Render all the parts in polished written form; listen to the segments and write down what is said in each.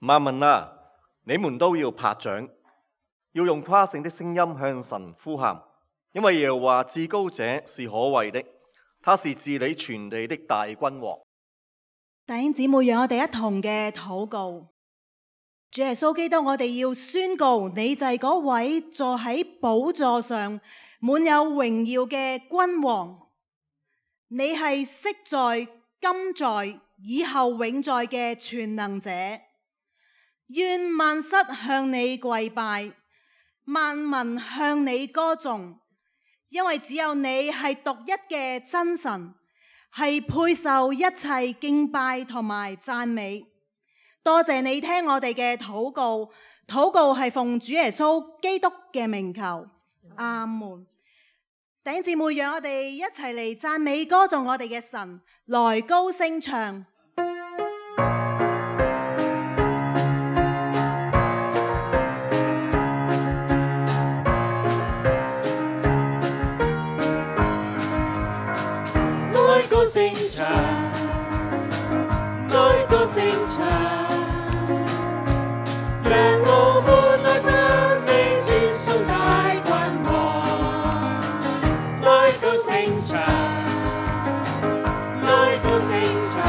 萬民啊，你們都要拍掌，要用誇勝的聲音向神呼喊，因為耶和華至高者是可畏的，他是治理全地的大君王。 弟兄姊妹，讓我哋一同嘅禱告。主耶穌基督，我哋要宣告，你就係嗰位坐喺寶座上滿有榮耀嘅君王，你係昔在、今在、以後永在嘅全能者。願萬膝向你跪拜，萬民向你歌頌，因為只有你係獨一嘅真神，係配受一切敬拜同埋讚美。多謝你聽我哋嘅禱告，禱告係奉主耶穌基督嘅名求，阿門。弟兄姊妹，讓我哋一齊嚟讚美歌頌我哋嘅神，來高聲唱。 來高聲唱，來高聲唱，讓我們來讚美傳頌大君王。來高聲唱，來高聲唱，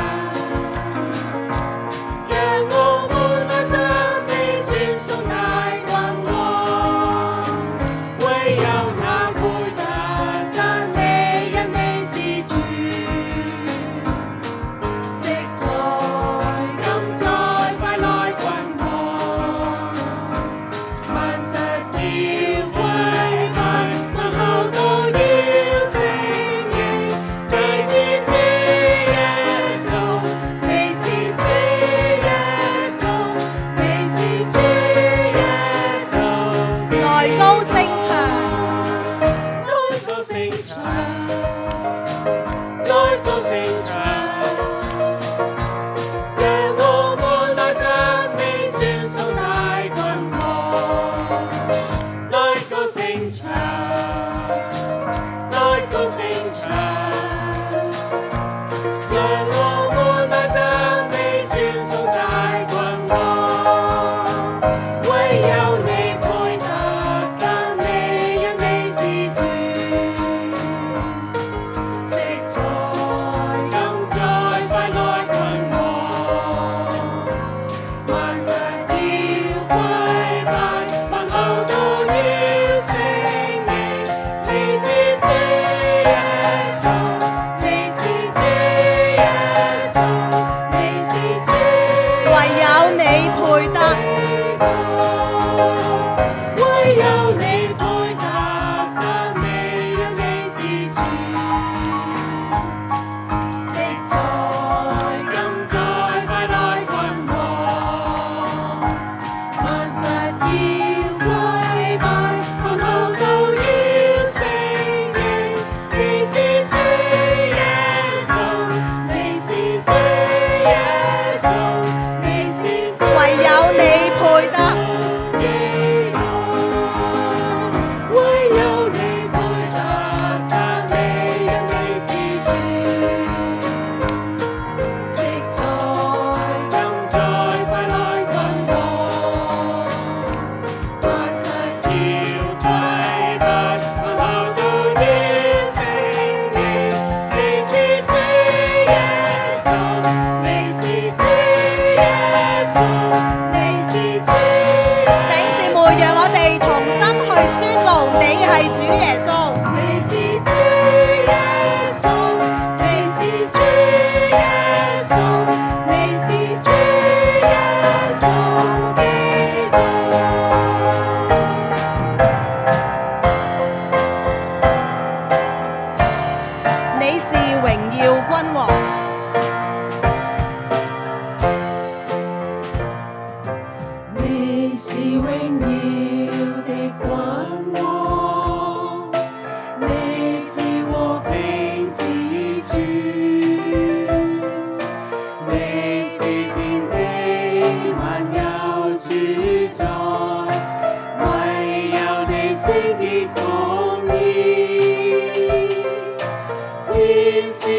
讓我們來讚美傳頌大君王。唯有那配得讚美，因你是主。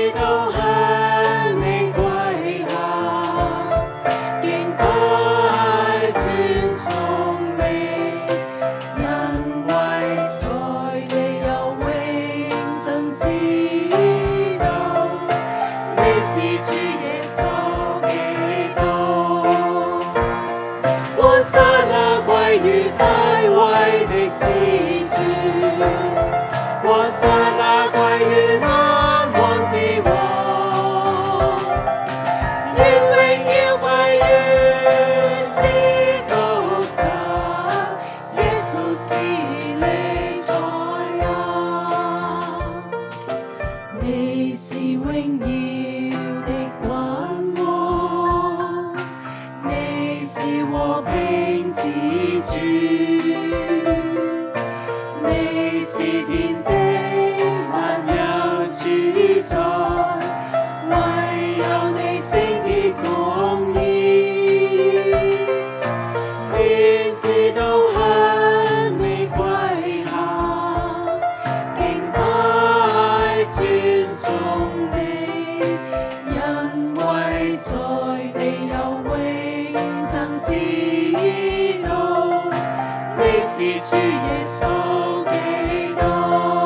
敬拜。 榮耀的君王，你是和平之主，你是天地萬有主宰，唯有你聖潔公義，天使都向你跪下，敬拜尊崇你，因為在地有永生之道，你是主耶穌基督。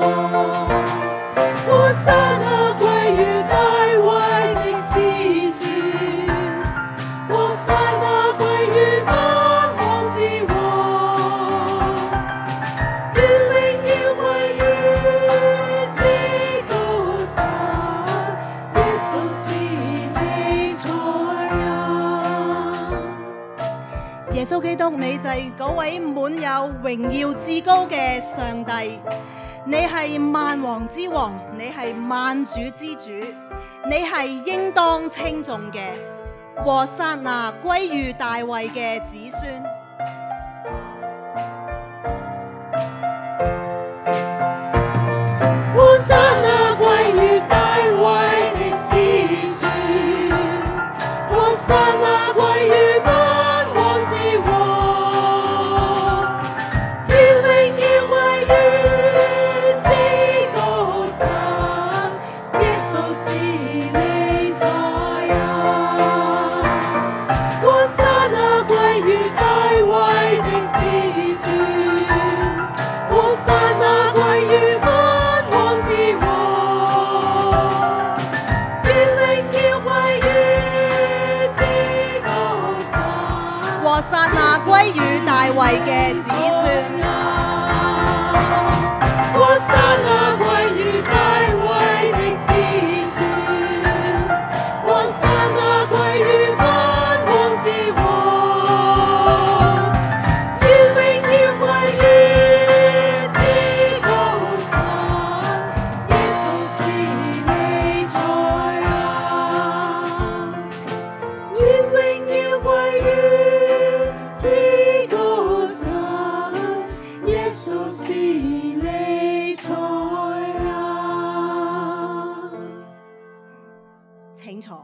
和散那歸於大衛的子孫，和散那歸於萬王之王，願榮耀歸於至高神，耶穌是彌賽亞。 耶穌基督，你就係嗰位滿有榮耀至高嘅上帝，你係萬王之王，你係萬主之主，你係應當稱頌嘅。和散那歸於大衛嘅子孫。 和散那歸於大衛的子孫，和散那歸於萬王之王，願榮耀歸於至高神，耶穌是彌賽亞。和散那歸於大衛的子孫，和散那歸於萬王之王，願榮耀歸於至高神。 和散那歸於大衛嘅子孫。 和散那歸於大衛的子孫，和散那歸於萬王之王，願榮耀歸於至高神，耶穌是彌賽亞。願榮耀歸於至高神，耶穌是彌賽亞。 請坐。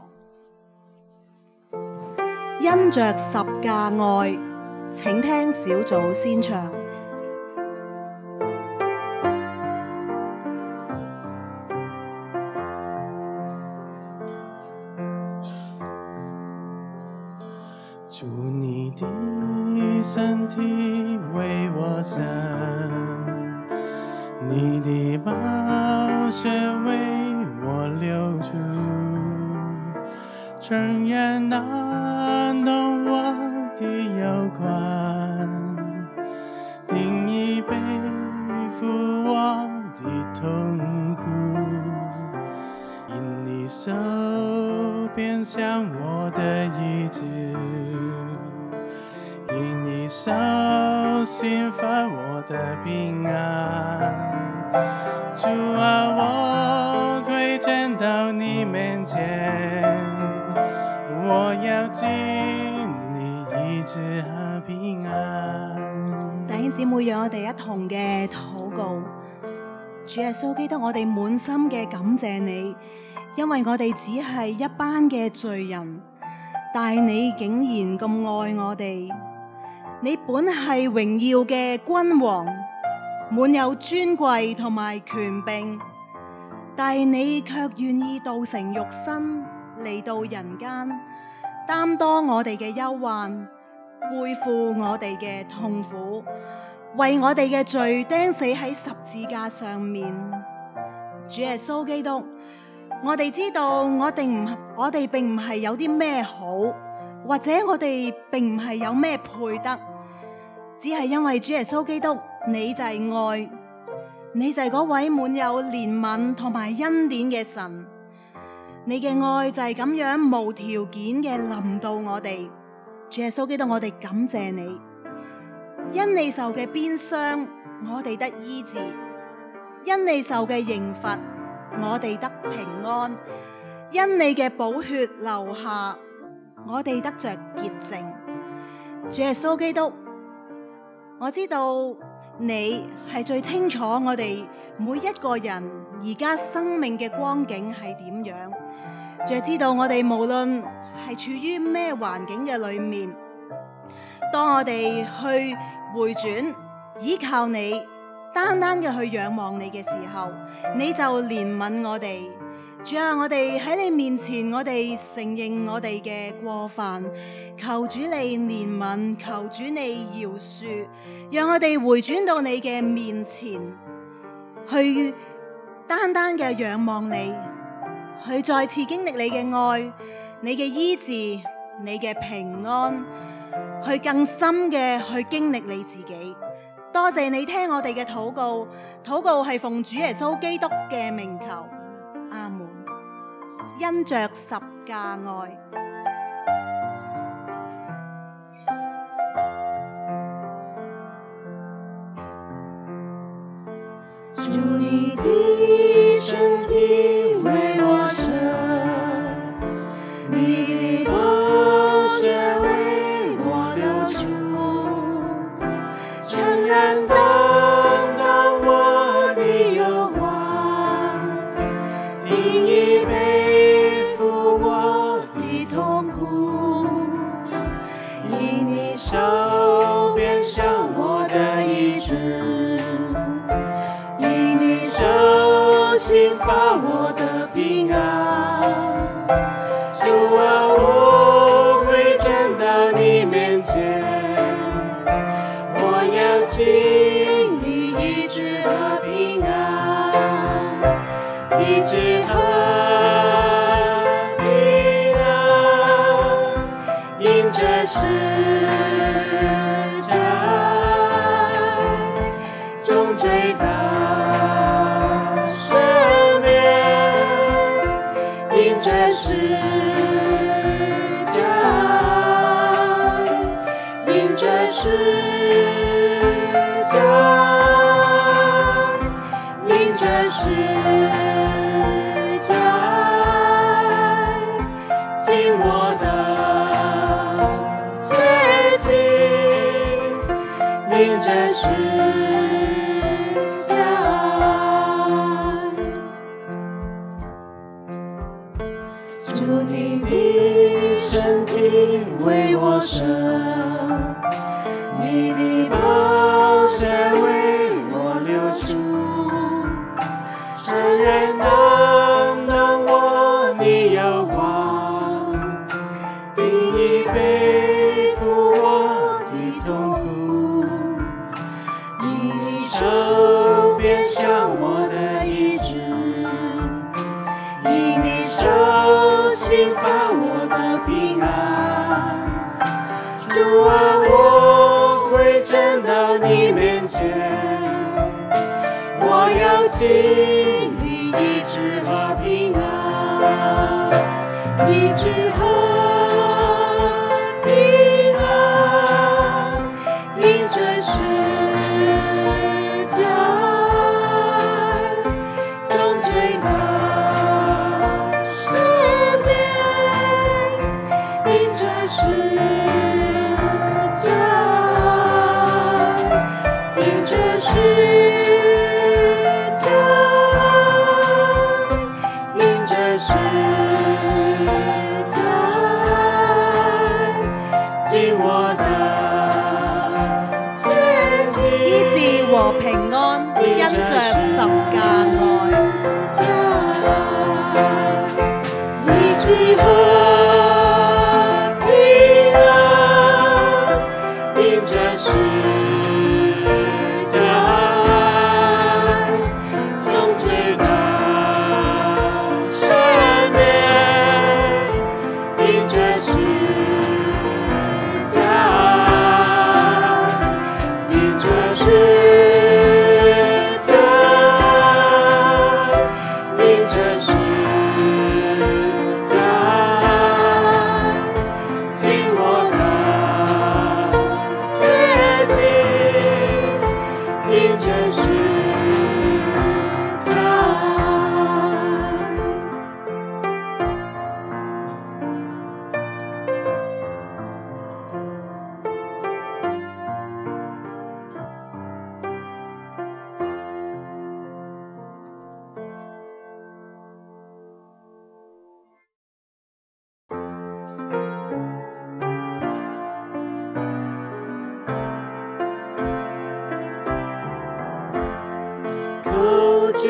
因着十架愛，請聽小組先唱。 主你的身體為我生，你的寶血為我流出，承認難懂我的有關，定義背負我的痛苦，因你手變向我的醫治，因你手興奮我的平安。主啊，我跪見到你面前，我要經你醫治和平安。 弟兄姊妹，讓我哋一同嘅禱告。主耶穌基督，我哋滿心嘅感謝你，因為我哋只係一班嘅罪人，但係你竟然咁愛我哋。你本係榮耀嘅君王，滿有尊貴同埋權柄，但係你卻願意道成肉身嚟到人間，擔當我哋嘅憂患，背負我哋嘅痛苦，為我哋嘅罪釘死喺十字架上面。主耶穌基督，我哋知道我哋並唔係有啲咩好，或者我哋並唔係有咩配得，只係因為主耶穌基督，你就係愛，你就係嗰位滿有憐憫同埋恩典嘅神。你嘅愛就係咁樣無條件嘅臨到我哋。主耶穌基督，我哋感謝你，因你受嘅鞭傷，我哋得醫治；因你受嘅刑罰，我哋得平安。 因你嘅寶血流下，我哋得着潔淨。主耶穌基督，我知道你係最清楚我哋每一個人而家生命嘅光景係點樣。主知道我哋無論係處於咩環境嘅裏面，當我哋去回轉依靠你，單單嘅去仰望你嘅時候，你就憐憫我哋。主啊，我哋喺你面前，我哋承認我哋嘅過犯，求主你憐憫，求主你饒恕，讓我哋回轉到你嘅面前，去單單嘅仰望你，去再次經歷你嘅愛，你嘅醫治，你嘅平安，去更深嘅去經歷你自己。多謝你聽我哋嘅禱告，禱告係奉主耶穌基督嘅名求，阿門。因着十架愛， 主你的身體為我捨，你的寶血為我流出，誠然擔當我的憂患，定義背負我的痛苦，以你手變上我的醫治，以你手心發我的平安。主啊，我會站到你面前，我要經歷醫治和平安，醫治和平安，因着十架從罪到赦免，因着十架，因着十架，因着十架，盡我的潔淨，因着十架。主你的身體為我捨，你的寶血為我流出，誠然擔當我的憂患，定義背負我的痛苦，以你手變上我的醫治，以你手心發我的平安。主啊，我會站到你面前，我要經歷醫治和平安，醫治和平安，因着十架從罪到赦免，因着十架，因着十架，因着十架，盡我的潔淨， 醫治和平安，因着十架愛。 醫治和平安，因着十架從罪到赦免，因着十架，因着十架，因着十架。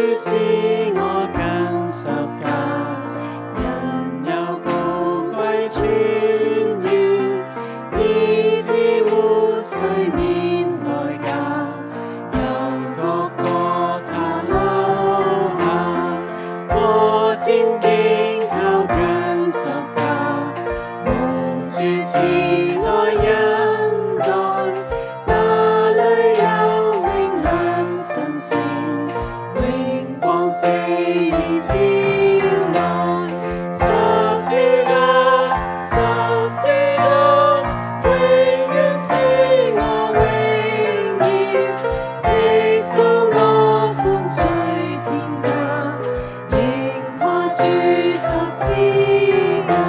使我更十架，人有寶貴泉源，以致活須免代價，由各國他留下，過千經靠更十架，蒙主慈愛恩待，那裏有永亮神聖，榮光四面照來，十字架，十字架，永遠是我榮耀，直到我歡聚天家，仍掛住十字架。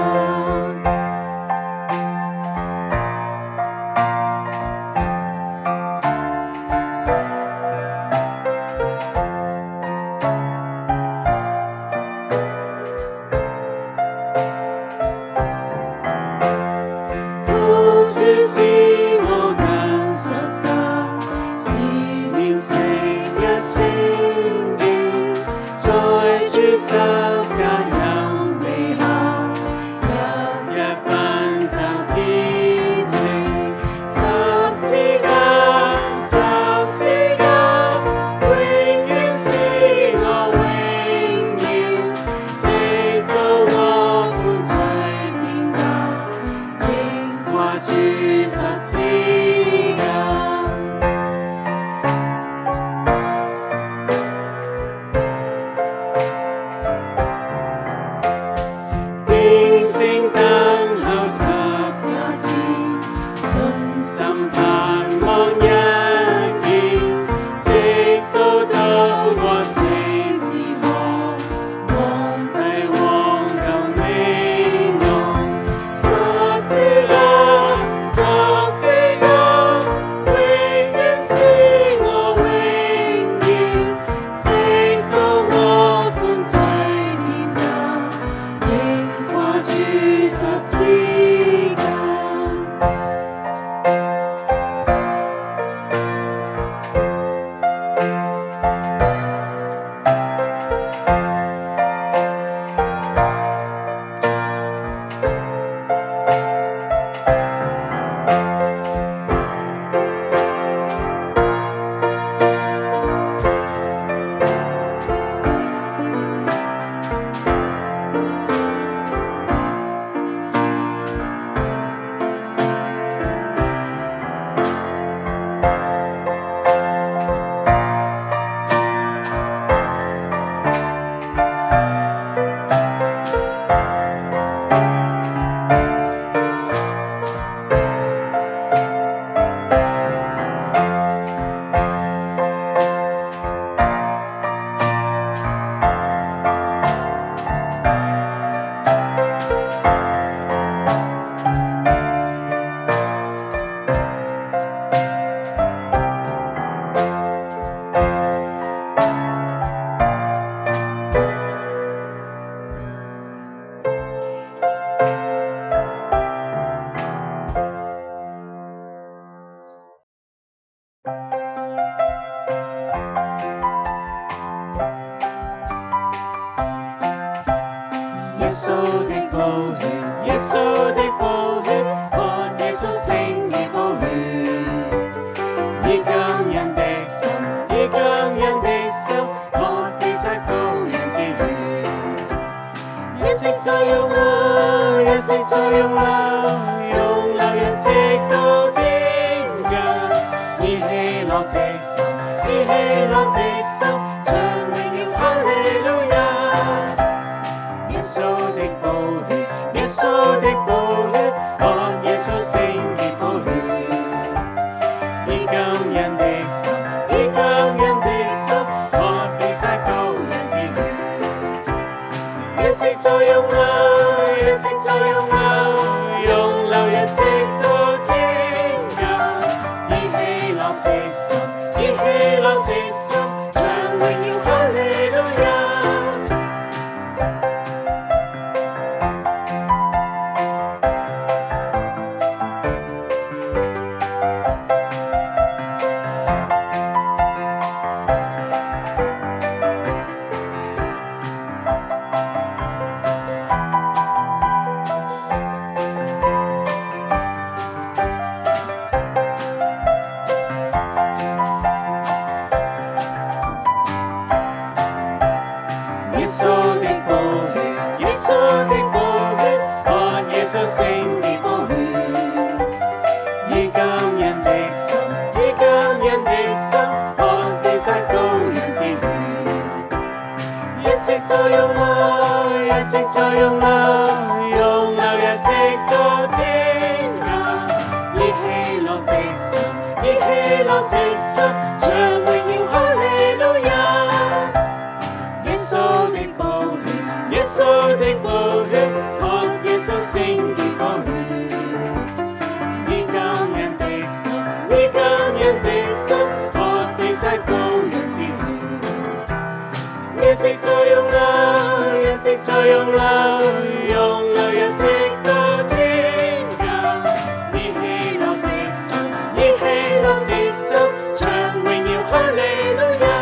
主使我更十架，思念成日清潔，在主十架蔭庇下，日日奔走天程，十字架，十字架，永遠是我榮耀，直到我歡聚天家，仍掛住十字架。定睛等候十架前，信心盼望一見，直到過死之河，皇帝王救美岸。十字架，十字架，永遠是我榮耀，直到我歡聚天家，仍掛住十字架。耶穌的寶血，耶穌的寶血，看耶穌勝於寶血，以感人的心，以感人的心，喝比撒羔羊之血，一直在湧流，一直在湧流，湧流人直到天涯，以喜樂的心，以喜樂的心，唱榮耀哈利路亞。耶穌的寶血，耶穌的寶血，看耶穌勝於寶血，以感人的心，以感人的心，喝比撒羔羊之血，一直在湧流，一直在湧流，湧流人直到天涯，以喜樂的心，以喜樂的心，唱榮耀哈利路亞。 穌的寶血，耶穌的寶血，看耶穌聖潔寶血，以感恩的心，以感恩的心，看被殺羔羊之血，一直在用來，一直在用來，用流日直到天涯，以喜樂的心，以喜樂的心，唱榮耀哈利路亞。耶穌的寶血，耶穌的寶血，看耶穌聖潔寶血，以感恩的心，以感恩的心，看被殺羔羊之血，一直在用來，一直在用來，用流日直到天涯，以喜樂的心，以喜樂的心，唱榮耀哈利路亞。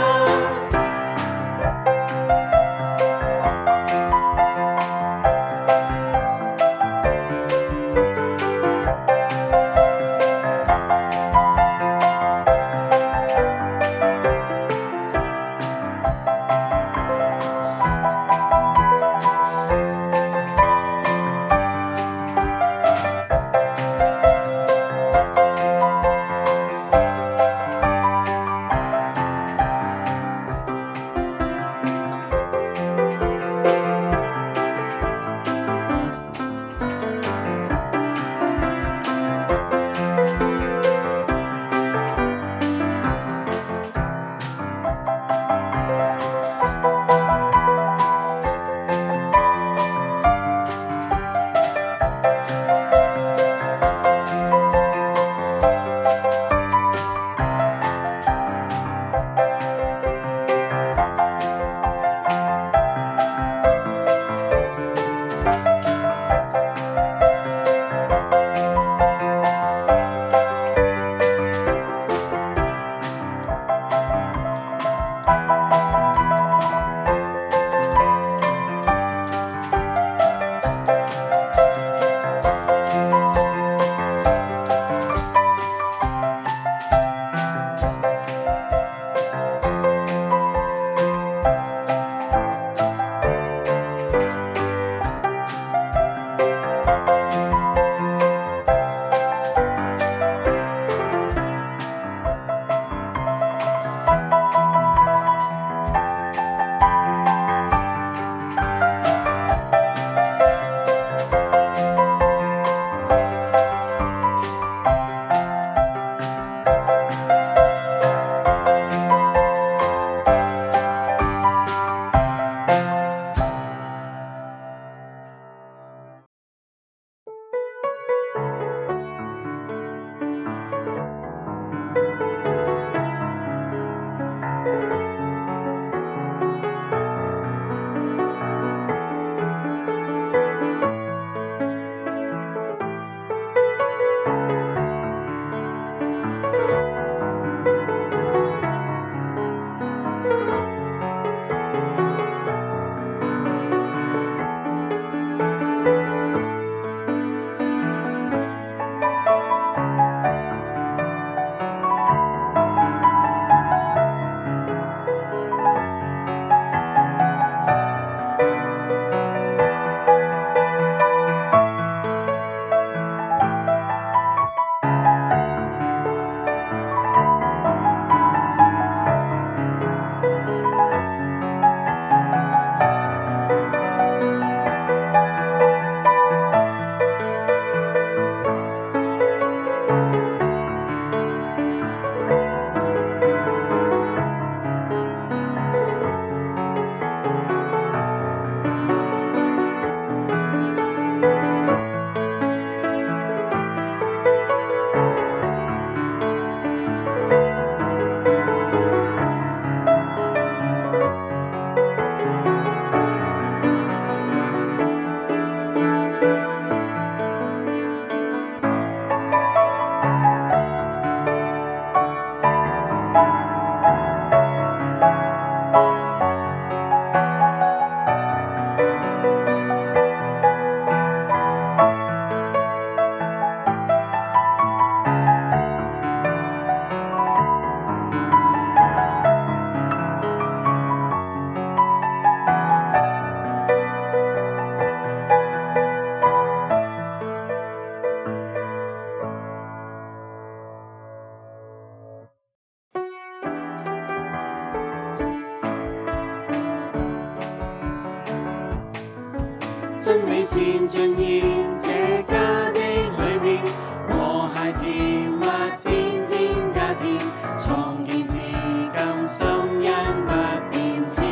真美善盡現這家的裏面，和諧甜蜜天天加添，創建至今心因不變遷。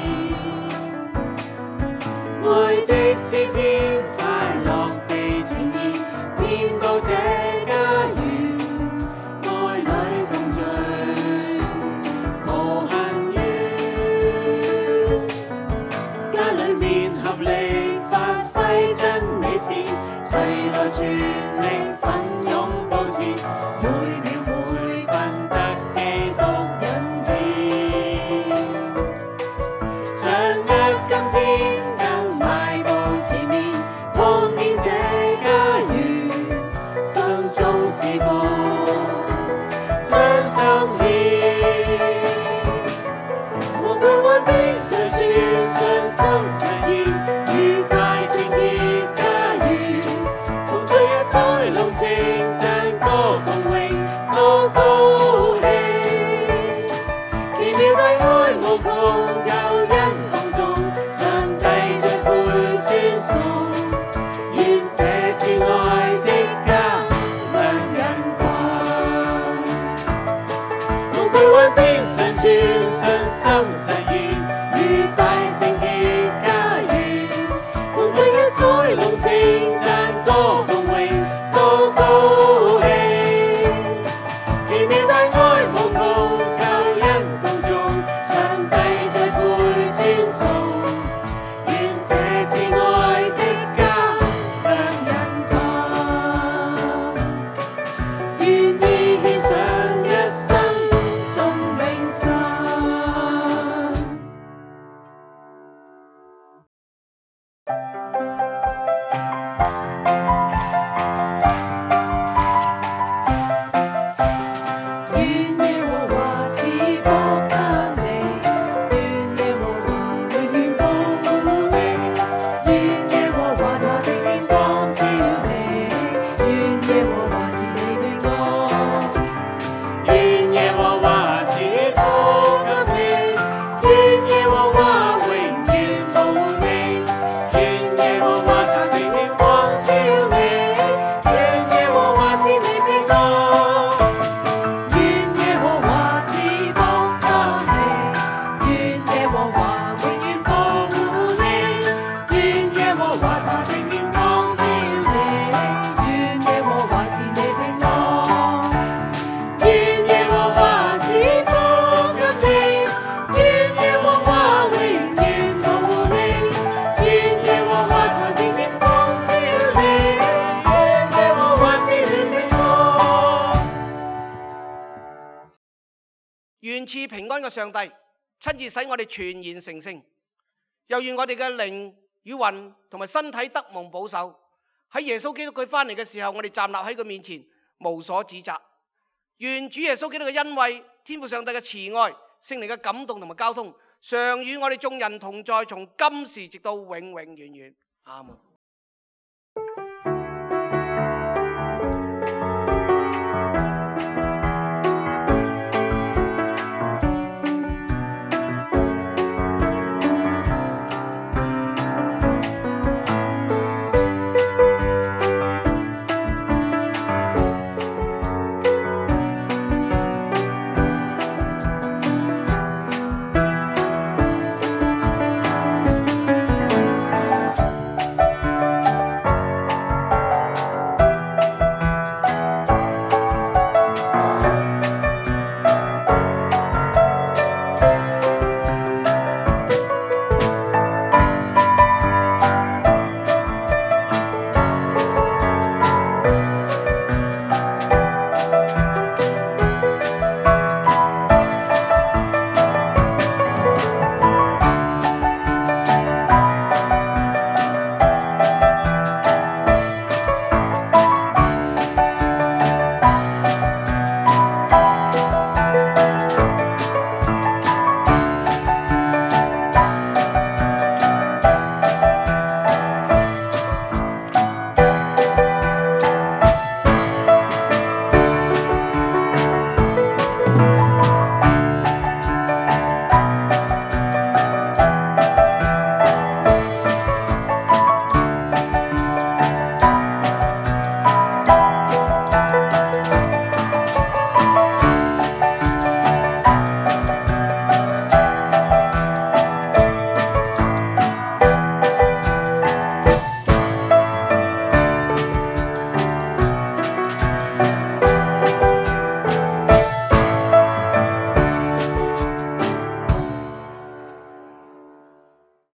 愛的詩篇快樂地呈現，遍佈這家園，愛侶共聚，無限遠。家裏面合力發揮真美善，齊來全力奮勇步前，每秒每分得基督引牽。掌握今天更邁步前面，望見這家園，心中是福，將心獻。無懼患逼上傳，信心實現，愉快聖潔家園，同聚一栽龍稱讚歌共榮，多高興。奇妙大愛無窮，救恩共眾，上帝最配尊崇，願這至愛的家亮人群。無懼患逼上傳，信心實現，愉快聖潔家園，同聚一栽龍稱讚歌共榮，多高興。奇妙大愛無窮，救恩共眾，上帝最配尊崇，願這至愛的家亮人群，願意獻上一生盡永生。願耶和華賜福給你，願耶和華永遠保護你，願耶和華他的面光照你，願耶和華賜你平安。願耶和華賜福給你，願耶和華永遠保護你，願耶和華他的面光照你，願耶和華賜你平安。願耶和華賜福給你，願耶和華永遠保護你，願耶和華他的面光照你，願耶和華賜你平安。願耶和華賜福給你，願耶和華永遠保護你，願耶和華他的面光照你，願耶和華賜你平安。 願賜平安嘅上帝親自使我哋全然成聖，又願我哋嘅靈與魂同埋身體得蒙保守。喺耶穌基督佢翻嚟嘅時候，我哋站立喺佢面前，無所指責。願主耶穌基督嘅恩惠、天父上帝嘅慈愛、聖靈嘅感動同埋交通，常與我哋眾人同在，從今時直到永永遠遠。阿門。